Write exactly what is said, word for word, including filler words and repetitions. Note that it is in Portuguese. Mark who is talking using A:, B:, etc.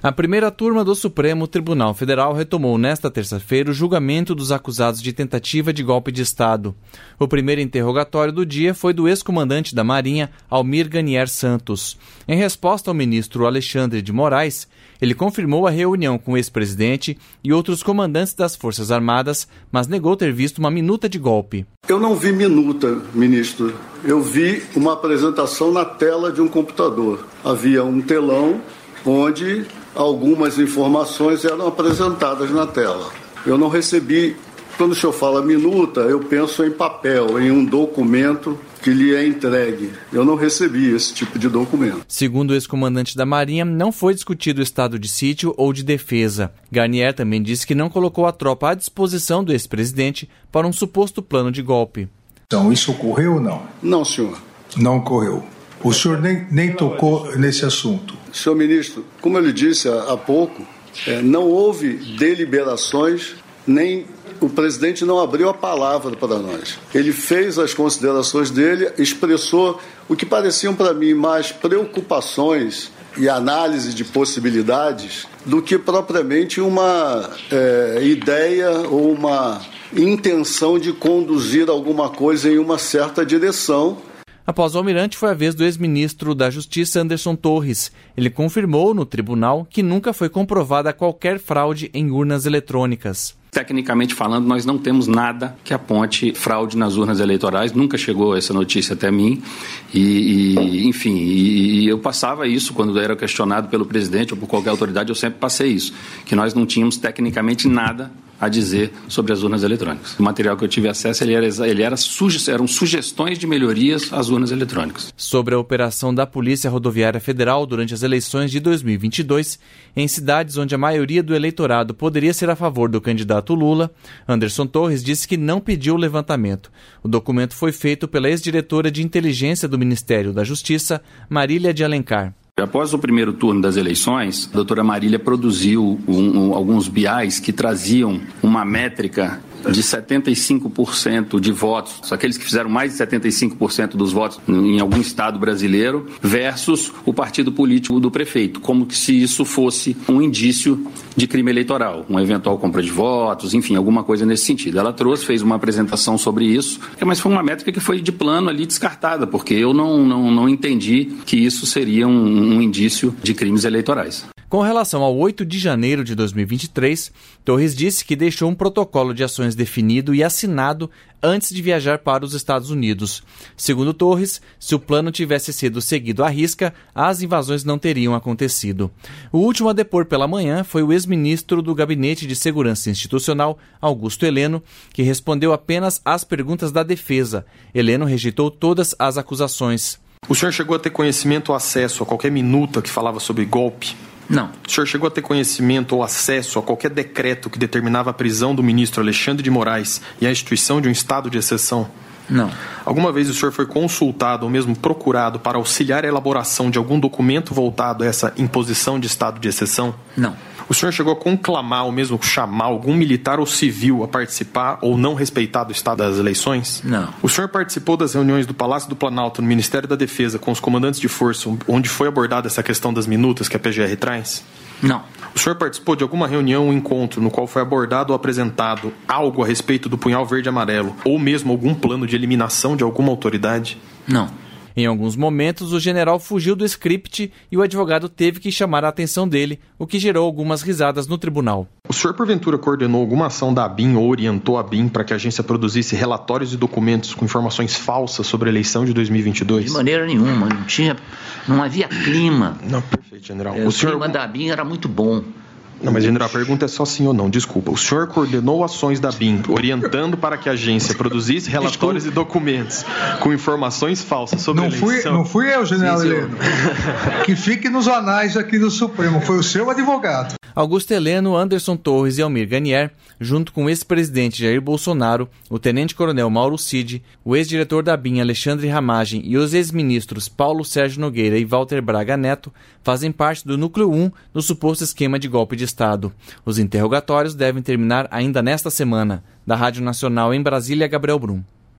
A: A primeira turma do Supremo Tribunal Federal retomou nesta terça-feira o julgamento dos acusados de tentativa de golpe de Estado. O primeiro interrogatório do dia foi do ex-comandante da Marinha, Almir Ganier Santos. Em resposta ao ministro Alexandre de Moraes, ele confirmou a reunião com o ex-presidente e outros comandantes das Forças Armadas, mas negou ter visto uma minuta de golpe.
B: Eu não vi minuta, ministro. Eu vi uma apresentação na tela de um computador. Havia um telão onde algumas informações eram apresentadas na tela. Eu não recebi, quando o senhor fala minuta, eu penso em papel, em um documento que lhe é entregue. Eu não recebi esse tipo de documento.
A: Segundo o ex-comandante da Marinha, não foi discutido o estado de sítio ou de defesa. Ganier também disse que não colocou a tropa à disposição do ex-presidente para um suposto plano de golpe.
C: Então, isso ocorreu ou não?
B: Não, senhor.
C: Não ocorreu. O senhor nem, nem tocou nesse assunto.
B: Senhor ministro, como eu lhe disse há, há pouco, é, não houve deliberações, nem o presidente não abriu a palavra para nós. Ele fez as considerações dele, expressou o que pareciam para mim mais preocupações e análise de possibilidades do que propriamente uma é, ideia ou uma intenção de conduzir alguma coisa em uma certa direção.
A: Após o almirante, foi a vez do ex-ministro da Justiça, Anderson Torres. Ele confirmou no tribunal que nunca foi comprovada qualquer fraude em urnas eletrônicas.
D: Tecnicamente falando, nós não temos nada que aponte fraude nas urnas eleitorais. Nunca chegou essa notícia até mim. E, e enfim, e, e eu passava isso quando era questionado pelo presidente ou por qualquer autoridade, eu sempre passei isso, que nós não tínhamos tecnicamente nada a dizer sobre as urnas eletrônicas. O material que eu tive acesso, ele era, ele era suge, eram sugestões de melhorias às urnas eletrônicas.
A: Sobre a operação da Polícia Rodoviária Federal durante as eleições de dois mil e vinte e dois, em cidades onde a maioria do eleitorado poderia ser a favor do candidato Lula, Anderson Torres disse que não pediu o levantamento. O documento foi feito pela ex-diretora de inteligência do Ministério da Justiça, Marília de Alencar.
D: Após o primeiro turno das eleições, a doutora Marília produziu um, um, alguns B Is que traziam uma métrica de setenta e cinco por cento de votos, aqueles que fizeram mais de setenta e cinco por cento dos votos em algum estado brasileiro, versus o partido político do prefeito, como se isso fosse um indício de crime eleitoral, uma eventual compra de votos, enfim, alguma coisa nesse sentido. Ela trouxe, fez uma apresentação sobre isso, mas foi uma métrica que foi de plano ali descartada, porque eu não, não, não entendi que isso seria um, um indício de crimes eleitorais.
A: Com relação ao oito de janeiro de dois mil e vinte e três, Torres disse que deixou um protocolo de ações definido e assinado antes de viajar para os Estados Unidos. Segundo Torres, se o plano tivesse sido seguido à risca, as invasões não teriam acontecido. O último a depor pela manhã foi o ex-ministro do Gabinete de Segurança Institucional, Augusto Heleno, que respondeu apenas às perguntas da defesa. Heleno rejeitou todas as acusações.
E: O senhor chegou a ter conhecimento ou acesso a qualquer minuta que falava sobre golpe?
F: Não.
E: O senhor chegou a ter conhecimento ou acesso a qualquer decreto que determinava a prisão do ministro Alexandre de Moraes e a instituição de um estado de exceção?
F: Não.
E: Alguma vez o senhor foi consultado ou mesmo procurado para auxiliar a elaboração de algum documento voltado a essa imposição de estado de exceção?
F: Não.
E: O senhor chegou a conclamar ou mesmo chamar algum militar ou civil a participar ou não respeitar do estado das eleições?
F: Não.
E: O senhor participou das reuniões do Palácio do Planalto no Ministério da Defesa com os comandantes de força, onde foi abordada essa questão das minutas que a P G R traz?
F: Não.
E: O senhor participou de alguma reunião ou encontro no qual foi abordado ou apresentado algo a respeito do punhal verde e amarelo, ou mesmo algum plano de eliminação de alguma autoridade?
F: Não.
A: Em alguns momentos, o general fugiu do script e o advogado teve que chamar a atenção dele, o que gerou algumas risadas no tribunal.
E: O senhor, porventura, coordenou alguma ação da ABIN ou orientou a ABIN para que a agência produzisse relatórios e documentos com informações falsas sobre a eleição de dois mil e vinte e dois?
F: De maneira nenhuma, não tinha, não havia clima.
E: Não, perfeito, general.
F: É, o, o
E: senhor...
F: clima da ABIN era muito bom.
E: Não, mas, general, a pergunta é só sim ou não, desculpa. O senhor coordenou ações da ABIN, orientando para que a agência produzisse relatórios desculpa. e documentos com informações falsas sobre
C: não
E: a eleição?
C: Fui, não fui eu, general sim, Heleno. Que fique nos anais aqui do Supremo, foi o seu advogado.
A: Augusto Heleno, Anderson Torres e Almir Ganier, junto com o ex-presidente Jair Bolsonaro, o tenente-coronel Mauro Cid, o ex-diretor da ABIN Alexandre Ramagem e os ex-ministros Paulo Sérgio Nogueira e Walter Braga Neto, fazem parte do núcleo um do suposto esquema de golpe de Estado. Os interrogatórios devem terminar ainda nesta semana. Da Rádio Nacional em Brasília, Gabriel Brum.